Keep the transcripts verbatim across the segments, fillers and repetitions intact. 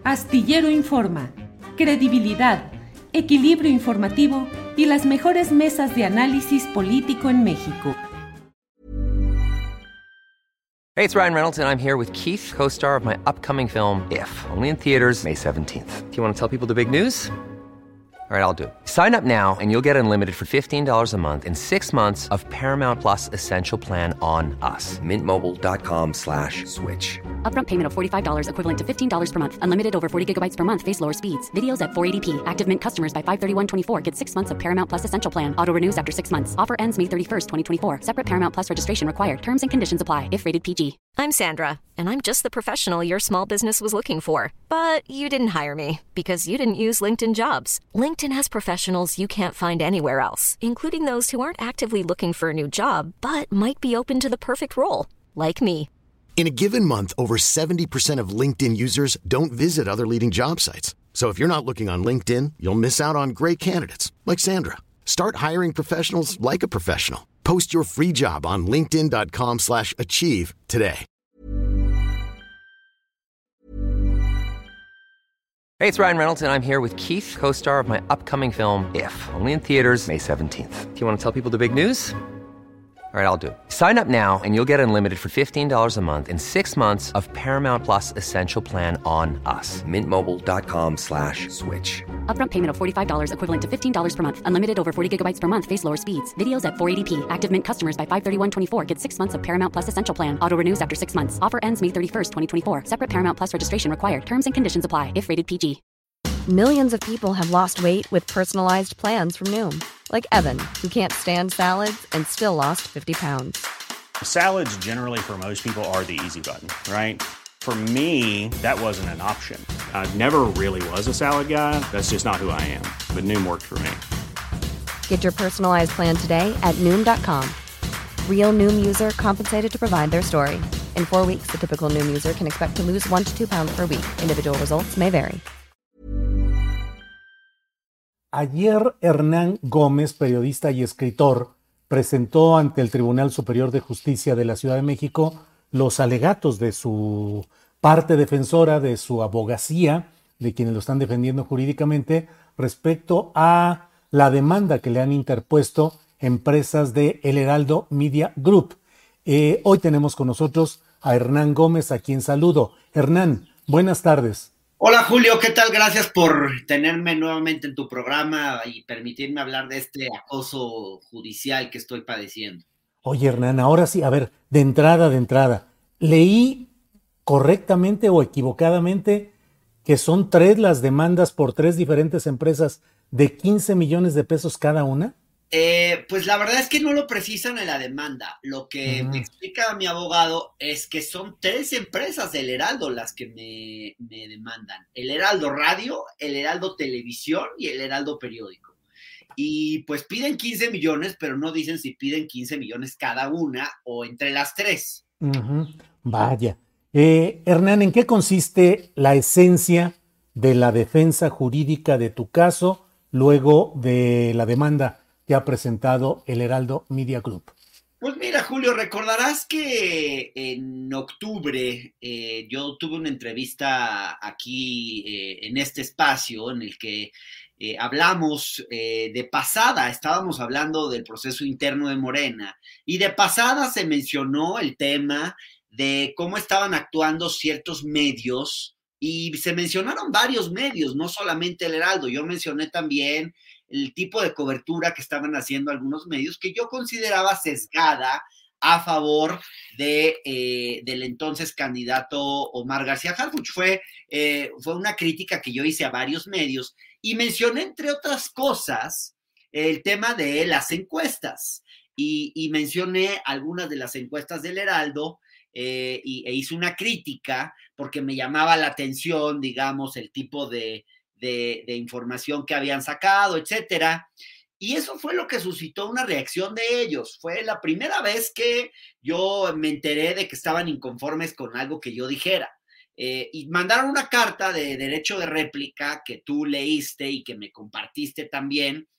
Astillero Informa, credibilidad, equilibrio informativo y las mejores mesas de análisis político en México. Hey, it's Ryan Reynolds, and I'm here with Keith, co-star of my upcoming film, If, only in theaters May seventeenth. Do you want to tell people the big news? All right, I'll do it. Sign up now and you'll get unlimited for fifteen dollars a month and six months of Paramount Plus Essential Plan on us. Mint Mobile dot com slash switch. Upfront payment of forty-five dollars equivalent to fifteen dollars per month. Unlimited over forty gigabytes per month. Face lower speeds. Videos at four eighty p. Active Mint customers by five thirty-one twenty-four get six months of Paramount Plus Essential Plan. Auto renews after six months. Offer ends May thirty-first, twenty twenty-four. Separate Paramount Plus registration required. Terms and conditions apply if rated P G. I'm Sandra, and I'm just the professional your small business was looking for. But you didn't hire me because you didn't use LinkedIn Jobs. LinkedIn has professionals you can't find anywhere else, including those who aren't actively looking for a new job, but might be open to the perfect role, like me. In a given month, over seventy percent of LinkedIn users don't visit other leading job sites. So if you're not looking on LinkedIn, you'll miss out on great candidates like Sandra. Start hiring professionals like a professional. Post your free job on linkedin dot com slash achieve today. Hey, it's Ryan Reynolds, and I'm here with Keith, co-star of my upcoming film, If, only in theaters May seventeenth. Do you want to tell people the big news? All right, I'll do it. Sign up now and you'll get unlimited for fifteen dollars a month and six months of Paramount Plus Essential Plan on us. Mint Mobile dot com slash switch. Upfront payment of forty-five dollars equivalent to fifteen dollars per month. Unlimited over forty gigabytes per month. Face lower speeds. Videos at four eighty p. Active Mint customers by five thirty-one twenty-four get six months of Paramount Plus Essential Plan. Auto renews after six months. Offer ends May thirty-first, twenty twenty-four. Separate Paramount Plus registration required. Terms and conditions apply if rated P G. Millions of people have lost weight with personalized plans from Noom. Like Evan, who can't stand salads and still lost fifty pounds. Salads generally for most people are the easy button, right? For me, that wasn't an option. I never really was a salad guy. That's just not who I am. But Noom worked for me. Get your personalized plan today at Noom dot com. Real Noom user compensated to provide their story. In four weeks, the typical Noom user can expect to lose one to two pounds per week. Individual results may vary. Ayer Hernán Gómez, periodista y escritor, presentó ante el Tribunal Superior de Justicia de la Ciudad de México los alegatos de su parte defensora, de su abogacía, de quienes lo están defendiendo jurídicamente, respecto a la demanda que le han interpuesto empresas de El Heraldo Media Group. Eh, hoy tenemos con nosotros a Hernán Gómez, a quien saludo. Hernán, buenas tardes. Hola Julio, ¿qué tal? Gracias por tenerme nuevamente en tu programa y permitirme hablar de este acoso judicial que estoy padeciendo. Oye Hernán, ahora sí, a ver, de entrada, de entrada, ¿leí correctamente o equivocadamente que son tres las demandas por tres diferentes empresas de quince millones de pesos cada una? Eh, pues la verdad es que no lo precisan en la demanda. Lo que uh-huh. me explica mi abogado es que son tres empresas del Heraldo las que me, me demandan. El Heraldo Radio, el Heraldo Televisión y el Heraldo Periódico. Y pues piden quince millones, pero no dicen si piden quince millones cada una o entre las tres. Uh-huh. Vaya. Eh, Hernán, ¿en qué consiste la esencia de la defensa jurídica de tu caso luego de la demanda que ha presentado el Heraldo Media Group? Pues mira, Julio, recordarás que en octubre eh, yo tuve una entrevista aquí eh, en este espacio en el que eh, hablamos eh, de pasada, estábamos hablando del proceso interno de Morena y de pasada se mencionó el tema de cómo estaban actuando ciertos medios y se mencionaron varios medios, no solamente el Heraldo. Yo mencioné también el tipo de cobertura que estaban haciendo algunos medios que yo consideraba sesgada a favor de, eh, del entonces candidato Omar García Harfuch. Fue, eh, fue una crítica que yo hice a varios medios y mencioné, entre otras cosas, el tema de las encuestas y, y mencioné algunas de las encuestas del Heraldo eh, y, e hice una crítica porque me llamaba la atención, digamos, el tipo de De, de información que habían sacado, etcétera. Y eso fue lo que suscitó una reacción de ellos. Fue la primera vez que yo me enteré de que estaban inconformes con algo que yo dijera. Eh, y mandaron una carta de derecho de réplica que tú leíste y que me compartiste también.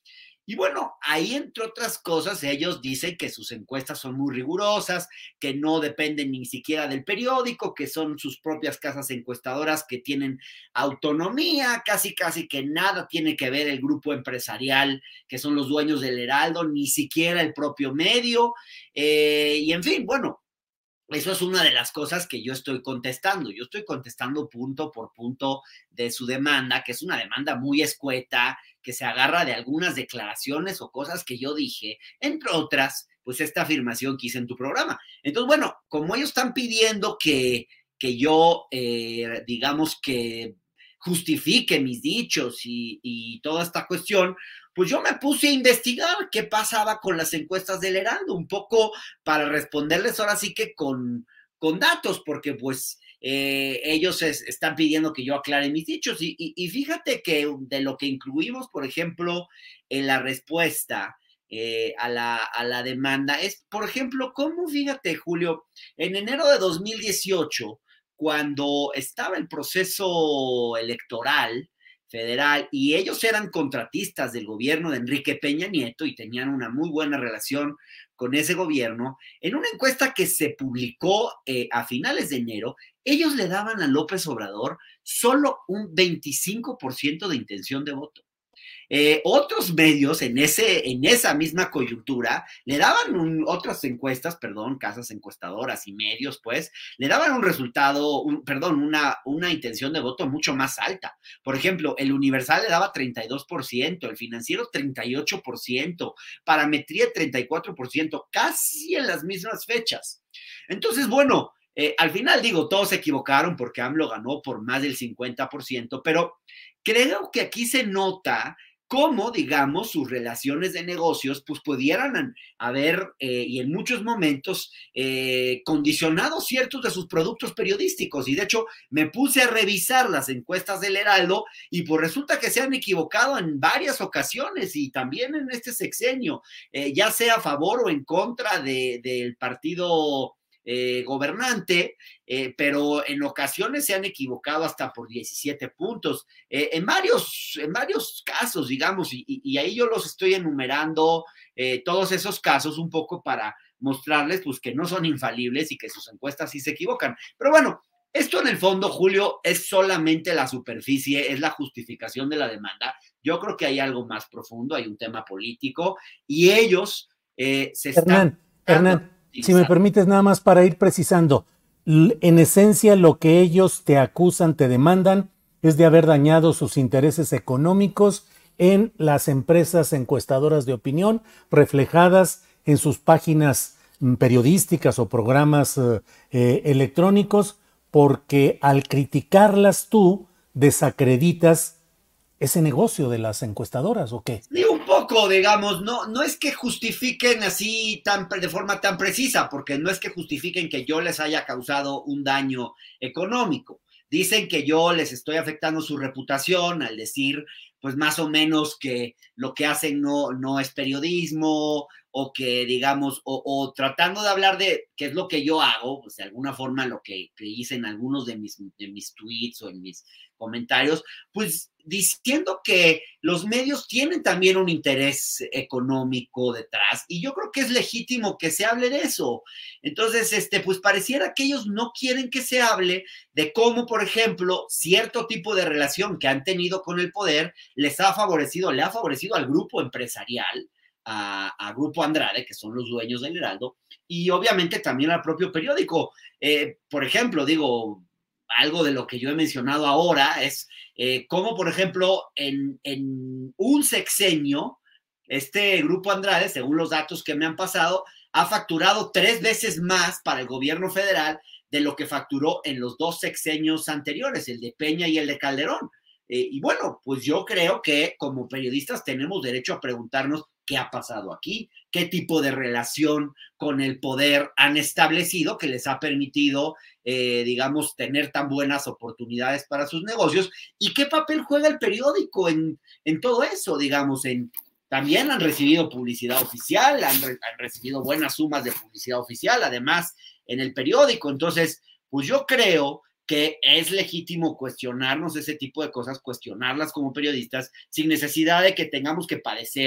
Y bueno, ahí entre otras cosas, ellos dicen que sus encuestas son muy rigurosas, que no dependen ni siquiera del periódico, que son sus propias casas encuestadoras que tienen autonomía, casi casi que nada tiene que ver el grupo empresarial, que son los dueños del Heraldo, ni siquiera el propio medio, eh, y en fin, bueno, eso es una de las cosas que yo estoy contestando. Yo estoy contestando punto por punto de su demanda, que es una demanda muy escueta, que se agarra de algunas declaraciones o cosas que yo dije, entre otras, pues esta afirmación que hice en tu programa. Entonces, bueno, como ellos están pidiendo que, que yo, eh, digamos que justifique mis dichos y, y toda esta cuestión, pues yo me puse a investigar qué pasaba con las encuestas del Heraldo, un poco para responderles ahora sí que con, con datos, porque pues eh, ellos es, están pidiendo que yo aclare mis dichos. Y, y, y fíjate que de lo que incluimos, por ejemplo, en la respuesta eh, a, la, a la demanda, es, por ejemplo, cómo, fíjate, Julio, en enero de dos mil dieciocho, cuando estaba el proceso electoral federal y ellos eran contratistas del gobierno de Enrique Peña Nieto y tenían una muy buena relación con ese gobierno, en una encuesta que se publicó eh, a finales de enero, ellos le daban a López Obrador solo un veinticinco por ciento de intención de voto. Eh, otros medios en, ese, en esa misma coyuntura le daban un, otras encuestas, perdón, casas encuestadoras y medios, pues, le daban un resultado, un, perdón, una, una intención de voto mucho más alta. Por ejemplo, el Universal le daba treinta y dos por ciento, el Financiero treinta y ocho por ciento, Parametría treinta y cuatro por ciento, casi en las mismas fechas. Entonces, bueno, eh, al final digo, todos se equivocaron porque AMLO ganó por más del cincuenta por ciento, pero creo que aquí se nota cómo, digamos, sus relaciones de negocios pues pudieran haber, eh, y en muchos momentos, eh, condicionado ciertos de sus productos periodísticos. Y de hecho, me puse a revisar las encuestas del Heraldo y pues resulta que se han equivocado en varias ocasiones y también en este sexenio, eh, ya sea a favor o en contra de, del partido Eh, gobernante, eh, pero en ocasiones se han equivocado hasta por diecisiete puntos, eh, en, varios, en varios casos, digamos, y, y ahí yo los estoy enumerando, eh, todos esos casos un poco para mostrarles pues que no son infalibles y que sus encuestas sí se equivocan. Pero bueno, esto en el fondo, Julio, es solamente la superficie, es la justificación de la demanda. Yo creo que hay algo más profundo, hay un tema político y ellos eh, se Hernán, están... Hernán. Si me permites, nada más para ir precisando, en esencia lo que ellos te acusan, te demandan, es de haber dañado sus intereses económicos en las empresas encuestadoras de opinión reflejadas en sus páginas periodísticas o programas eh, electrónicos, porque al criticarlas tú desacreditas ese negocio de las encuestadoras, ¿o qué? Sí, un poco, digamos, no, no es que justifiquen así tan, de forma tan precisa, porque no es que justifiquen que yo les haya causado un daño económico. Dicen que yo les estoy afectando su reputación al decir, pues más o menos que lo que hacen no, no es periodismo, o que digamos, o, o tratando de hablar de qué es lo que yo hago, pues de alguna forma lo que, que hice en algunos de mis, de mis tweets o en mis comentarios, pues diciendo que los medios tienen también un interés económico detrás, y yo creo que es legítimo que se hable de eso. Entonces, este, pues pareciera que ellos no quieren que se hable de cómo, por ejemplo, cierto tipo de relación que han tenido con el poder les ha favorecido, le ha favorecido al grupo empresarial, a, a Grupo Andrade, que son los dueños del Heraldo, y obviamente también al propio periódico. Eh, por ejemplo, digo, algo de lo que yo he mencionado ahora es eh, cómo, por ejemplo, en, en un sexenio, este Grupo Andrade, según los datos que me han pasado, ha facturado tres veces más para el gobierno federal de lo que facturó en los dos sexenios anteriores, el de Peña y el de Calderón. Eh, y bueno, pues yo creo que como periodistas tenemos derecho a preguntarnos qué ha pasado aquí, qué tipo de relación con el poder han establecido que les ha permitido, eh, digamos, tener tan buenas oportunidades para sus negocios, y qué papel juega el periódico en, en todo eso, digamos, en... También han recibido publicidad oficial, han, re, han recibido buenas sumas de publicidad oficial, además, en el periódico. Entonces, pues yo creo que es legítimo cuestionarnos ese tipo de cosas, cuestionarlas como periodistas, sin necesidad de que tengamos que padecer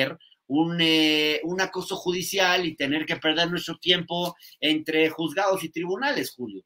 un, eh, un acoso judicial y tener que perder nuestro tiempo entre juzgados y tribunales, Julio.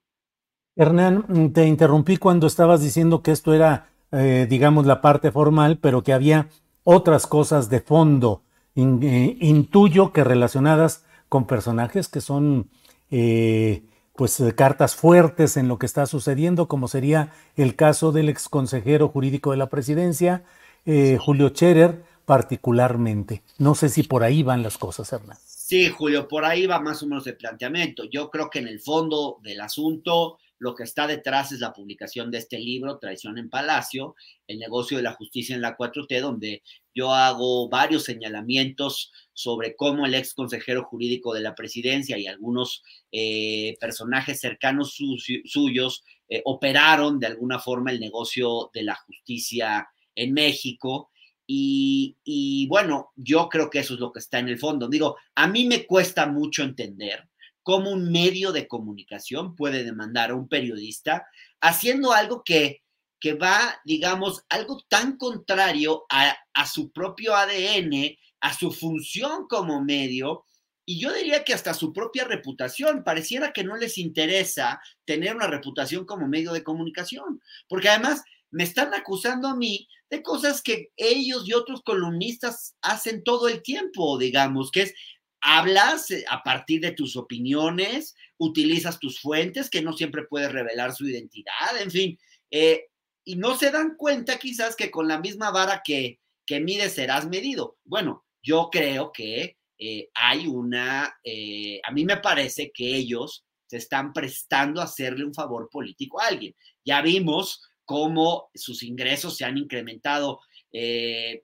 Hernán, te interrumpí cuando estabas diciendo que esto era, eh, digamos, la parte formal, pero que había otras cosas de fondo. In, eh, intuyo que relacionadas con personajes que son eh, pues cartas fuertes en lo que está sucediendo, como sería el caso del ex consejero jurídico de la presidencia, eh, Julio Scherer, particularmente. No sé si por ahí van las cosas, Hernán. Sí, Julio, por ahí va más o menos el planteamiento. Yo creo que en el fondo del asunto, lo que está detrás es la publicación de este libro, Traición en Palacio, el negocio de la justicia en la cuatro T, donde yo hago varios señalamientos sobre cómo el ex consejero jurídico de la presidencia y algunos eh, personajes cercanos su, suyos eh, operaron de alguna forma el negocio de la justicia en México. Y, y bueno, yo creo que eso es lo que está en el fondo. Digo, a mí me cuesta mucho entender cómo un medio de comunicación puede demandar a un periodista haciendo algo que, que va, digamos, algo tan contrario a, a su propio A D N, a su función como medio, y yo diría que hasta su propia reputación. Pareciera que no les interesa tener una reputación como medio de comunicación, porque además me están acusando a mí de cosas que ellos y otros columnistas hacen todo el tiempo, digamos, que es hablas a partir de tus opiniones, utilizas tus fuentes, que no siempre puedes revelar su identidad, en fin, eh, y no se dan cuenta quizás que con la misma vara que, que mides serás medido. Bueno, yo creo que eh, hay una, eh, a mí me parece que ellos se están prestando a hacerle un favor político a alguien. Ya vimos cómo sus ingresos se han incrementado eh,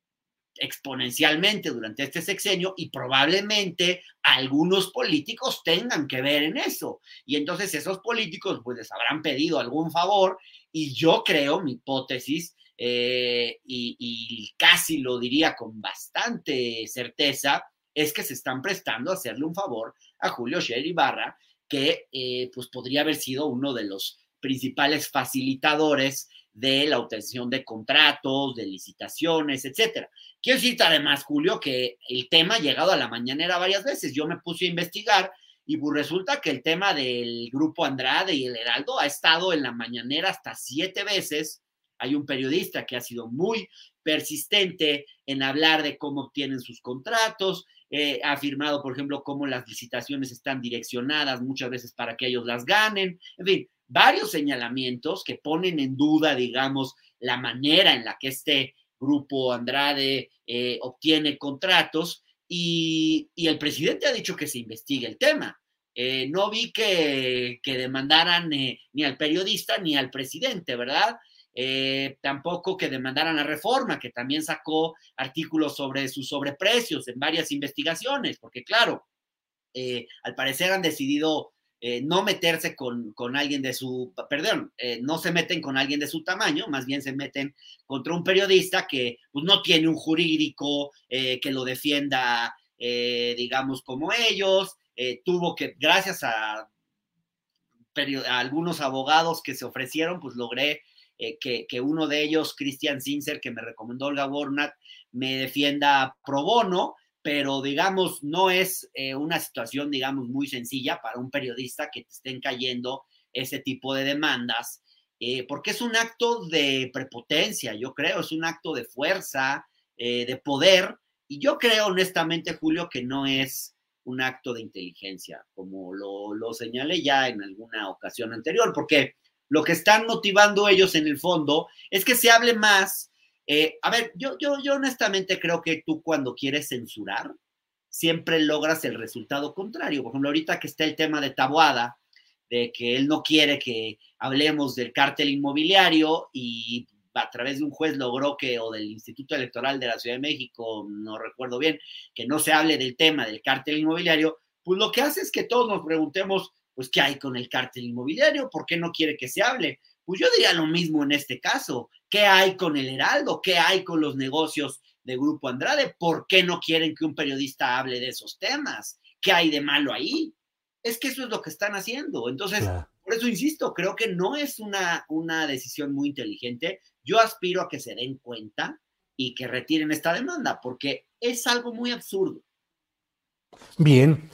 exponencialmente durante este sexenio y probablemente algunos políticos tengan que ver en eso. Y entonces esos políticos pues les habrán pedido algún favor y yo creo, mi hipótesis, eh, y, y casi lo diría con bastante certeza, es que se están prestando a hacerle un favor a Julio Scherer Ibarra, que eh, pues podría haber sido uno de los principales facilitadores de la obtención de contratos, de licitaciones, etcétera. Quiero decirte además, Julio, que el tema ha llegado a la mañanera varias veces. Yo me puse a investigar y pues resulta que el tema del Grupo Andrade y el Heraldo ha estado en la mañanera hasta siete veces. Hay un periodista que ha sido muy persistente en hablar de cómo obtienen sus contratos, eh, ha afirmado, por ejemplo, cómo las licitaciones están direccionadas muchas veces para que ellos las ganen, en fin, varios señalamientos que ponen en duda, digamos, la manera en la que este Grupo Andrade eh, obtiene contratos y, y el presidente ha dicho que se investigue el tema. Eh, no vi que, que demandaran eh, ni al periodista ni al presidente, ¿verdad? Eh, tampoco que demandaran a Reforma, que también sacó artículos sobre sus sobreprecios en varias investigaciones, porque claro, eh, al parecer han decidido eh, no meterse con, con alguien de su, perdón, eh, no se meten con alguien de su tamaño, más bien se meten contra un periodista que pues, no tiene un jurídico eh, que lo defienda, eh, digamos, como ellos, eh, tuvo que, gracias a, a algunos abogados que se ofrecieron, pues logré Eh, que, que uno de ellos, Christian Zinser, que me recomendó Olga Warnat, me defienda pro bono, pero digamos, no es eh, una situación, digamos, muy sencilla para un periodista que te estén cayendo ese tipo de demandas, eh, porque es un acto de prepotencia, yo creo, es un acto de fuerza, eh, de poder, y yo creo honestamente, Julio, que no es un acto de inteligencia, como lo, lo señalé ya en alguna ocasión anterior, porque lo que están motivando ellos en el fondo es que se hable más. Eh, a ver, yo, yo, yo honestamente creo que tú cuando quieres censurar, siempre logras el resultado contrario. Por ejemplo, ahorita que está el tema de Taboada, de que él no quiere que hablemos del cártel inmobiliario y a través de un juez logró que, o del Instituto Electoral de la Ciudad de México, no recuerdo bien, que no se hable del tema del cártel inmobiliario, pues lo que hace es que todos nos preguntemos, pues, ¿qué hay con el cártel inmobiliario? ¿Por qué no quiere que se hable? Pues yo diría lo mismo en este caso. ¿Qué hay con el Heraldo? ¿Qué hay con los negocios de Grupo Andrade? ¿Por qué no quieren que un periodista hable de esos temas? ¿Qué hay de malo ahí? Es que eso es lo que están haciendo. Entonces, claro. Por eso insisto, creo que no es una, una decisión muy inteligente. Yo aspiro a que se den cuenta y que retiren esta demanda, porque es algo muy absurdo. Bien,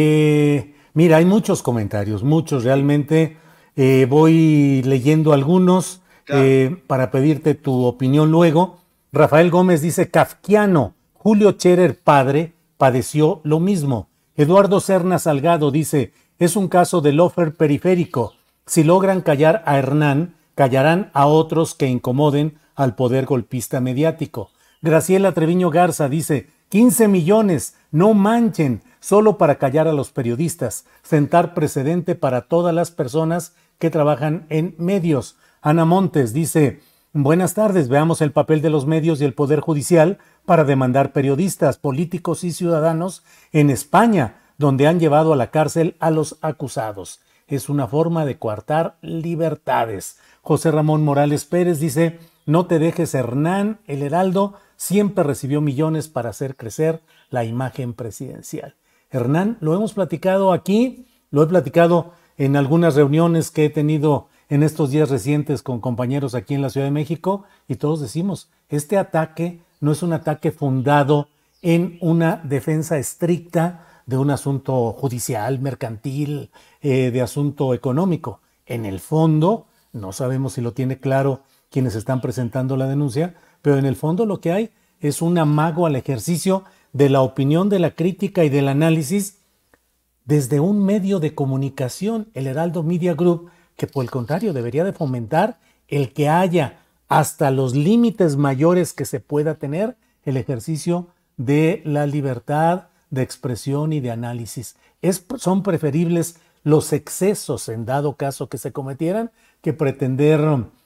eh, mira, hay muchos comentarios, muchos realmente. Eh, voy leyendo algunos claro. eh, para pedirte tu opinión luego. Rafael Gómez dice, kafkiano, Julio Scherer padre padeció lo mismo. Eduardo Serna Salgado dice, es un caso de lofer periférico. Si logran callar a Hernán, callarán a otros que incomoden al poder golpista mediático. Graciela Treviño Garza dice, quince millones, no manchen, solo para callar a los periodistas, sentar precedente para todas las personas que trabajan en medios. Ana Montes dice, buenas tardes, veamos el papel de los medios y el Poder Judicial para demandar periodistas, políticos y ciudadanos en España, donde han llevado a la cárcel a los acusados. Es una forma de coartar libertades. José Ramón Morales Pérez dice, no te dejes, Hernán, el Heraldo siempre recibió millones para hacer crecer la imagen presidencial. Hernán, lo hemos platicado aquí, lo he platicado en algunas reuniones que he tenido en estos días recientes con compañeros aquí en la Ciudad de México, y todos decimos, este ataque no es un ataque fundado en una defensa estricta de un asunto judicial, mercantil, eh, de asunto económico. En el fondo, no sabemos si lo tiene claro quienes están presentando la denuncia, pero en el fondo lo que hay es un amago al ejercicio de la opinión, de la crítica y del análisis desde un medio de comunicación, el Heraldo Media Group, que por el contrario debería de fomentar el que haya hasta los límites mayores que se pueda tener el ejercicio de la libertad de expresión y de análisis. Es, son preferibles los excesos en dado caso que se cometieran que pretender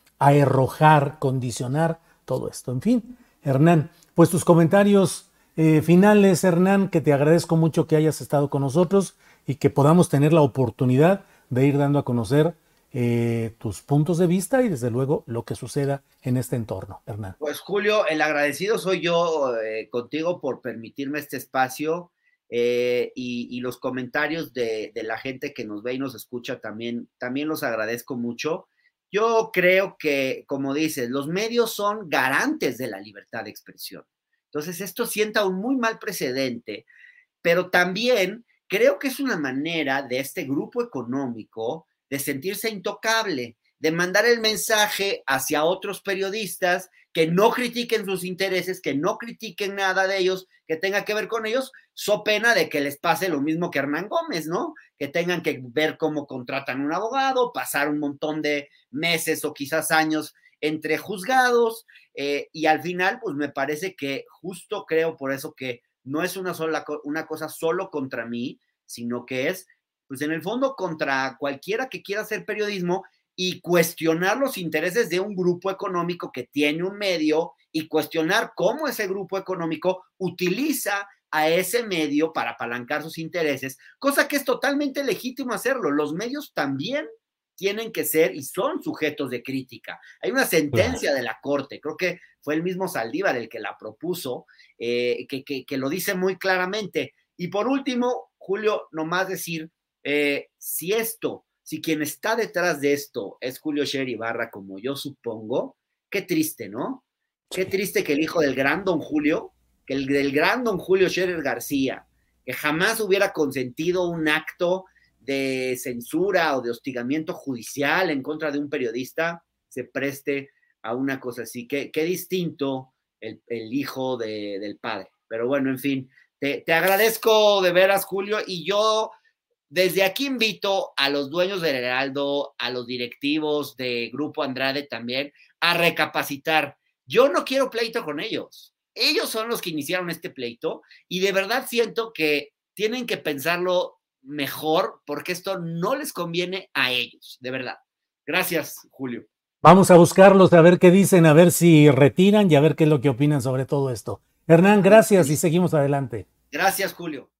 arrojar, condicionar todo esto. En fin, Hernán, pues tus comentarios eh, finales, Hernán, que te agradezco mucho que hayas estado con nosotros y que podamos tener la oportunidad de ir dando a conocer eh, tus puntos de vista y desde luego lo que suceda en este entorno, Hernán. Pues Julio, el agradecido soy yo eh, contigo por permitirme este espacio eh, y, y los comentarios de, de la gente que nos ve y nos escucha también, también los agradezco mucho. Yo creo que, como dices, los medios son garantes de la libertad de expresión. Entonces esto sienta un muy mal precedente, pero también creo que es una manera de este grupo económico de sentirse intocable, de mandar el mensaje hacia otros periodistas que no critiquen sus intereses, que no critiquen nada de ellos, que tenga que ver con ellos, so pena de que les pase lo mismo que Hernán Gómez, ¿no? Que tengan que ver cómo contratan un abogado, pasar un montón de meses o quizás años entre juzgados, eh, y al final, pues me parece que justo creo por eso que no es una sola una cosa solo contra mí, sino que es, pues en el fondo, contra cualquiera que quiera hacer periodismo y cuestionar los intereses de un grupo económico que tiene un medio y cuestionar cómo ese grupo económico utiliza a ese medio para apalancar sus intereses, cosa que es totalmente legítimo hacerlo. Los medios también tienen que ser y son sujetos de crítica. Hay una sentencia de la Corte, creo que fue el mismo Saldívar el que la propuso, eh, que, que, que lo dice muy claramente. Y por último, Julio, nomás decir, eh, si esto, si quien está detrás de esto es Julio Scherer Ibarra, como yo supongo, qué triste, ¿no? Qué triste que el hijo del gran don Julio, que el del gran don Julio Scherer García, que jamás hubiera consentido un acto de censura o de hostigamiento judicial en contra de un periodista, se preste a una cosa así. Qué, qué distinto el, el hijo de, del padre. Pero bueno, en fin, te, te agradezco de veras, Julio, y yo desde aquí invito a los dueños del Heraldo, a los directivos de Grupo Andrade también, a recapacitar. Yo no quiero pleito con ellos. Ellos son los que iniciaron este pleito y de verdad siento que tienen que pensarlo mejor porque esto no les conviene a ellos, de verdad. Gracias, Julio. Vamos a buscarlos, a ver qué dicen, a ver si retiran y a ver qué es lo que opinan sobre todo esto. Hernán, gracias y seguimos adelante. Gracias, Julio.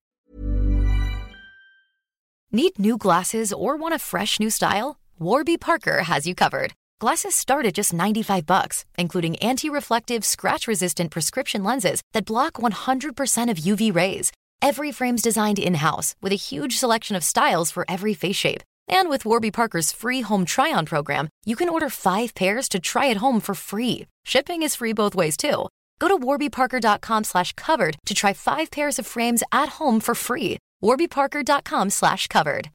Need new glasses or want a fresh new style? Warby Parker has you covered. Glasses start at just ninety-five bucks, including anti-reflective, scratch-resistant prescription lenses that block one hundred percent of U V rays. Every frame's designed in-house with a huge selection of styles for every face shape. And with Warby Parker's free home try-on program, you can order five pairs to try at home for free. Shipping is free both ways, too. Go to warbyparker.com slash covered to try five pairs of frames at home for free. warbyparker.com slash covered.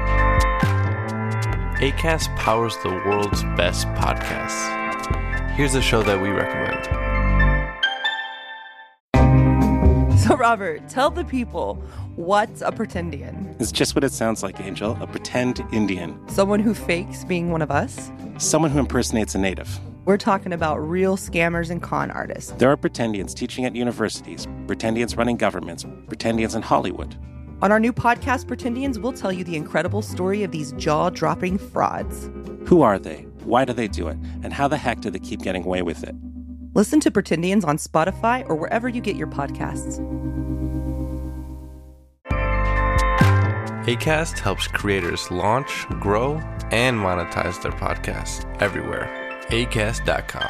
Acast powers the world's best podcasts. Here's a show that we recommend. So, Robert, tell the people, what's a pretendian? It's just what it sounds like, Angel. A pretend Indian. Someone who fakes being one of us? Someone who impersonates a native. We're talking about real scammers and con artists. There are pretendians teaching at universities, pretendians running governments, pretendians in Hollywood. On our new podcast, Pretendians, we'll tell you the incredible story of these jaw-dropping frauds. Who are they? Why do they do it? And how the heck do they keep getting away with it? Listen to Pretendians on Spotify or wherever you get your podcasts. Acast helps creators launch, grow, and monetize their podcasts everywhere. acast dot com.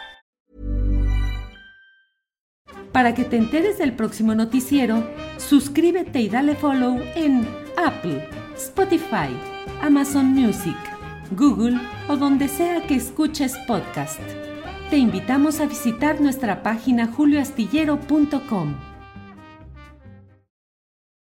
Para que te enteres del próximo noticiero, suscríbete y dale follow en Apple, Spotify, Amazon Music, Google o donde sea que escuches podcast. Te invitamos a visitar nuestra página julio astillero punto com.